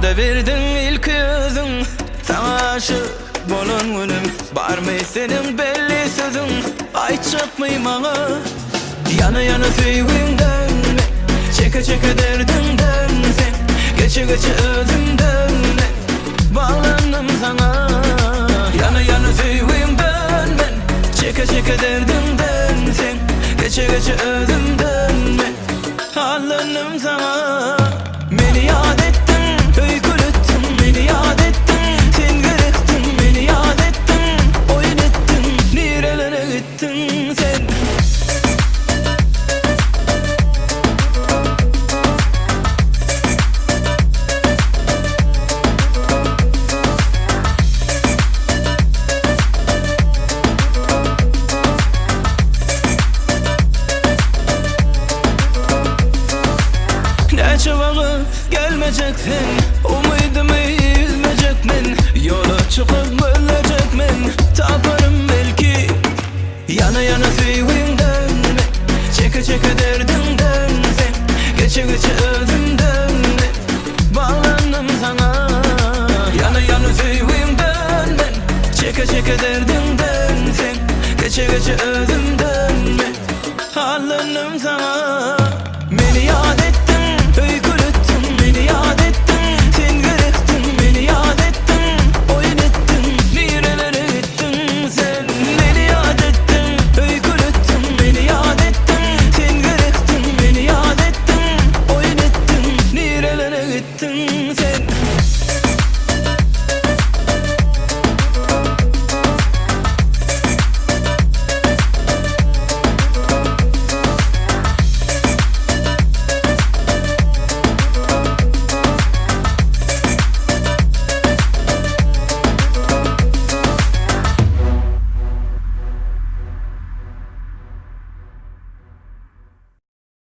da verdin ilk yüzün. Sana aşık bolan günüm, bar mı senin belli sözün? Aytjak mı bana yana yana süýgünden, çeke çeke derdimden sen, geçe geçe özümden bağlandım sana. Yana yana süýgünden ben, çeke çeke derdimden sen, geçe geçe özümden bağlandım sana. Beni yad ettin, öykülettin, beni yad ettin, sen gerektin, beni yad ettin, oyun ettin, nerelere gittin sen? Neçe vakit gelmeyeceksin, umudumu yüzmeyecekmin, yola çıkıp ölecekmin, taparım belki. Yana yana süýgünden, çeke çeke derdimden sen, geçe geçe özümden bağlandım sana. Yana yana süýgünden ben, çeke çeke derdimden sen, geçe geçe özümden bağlandım sana.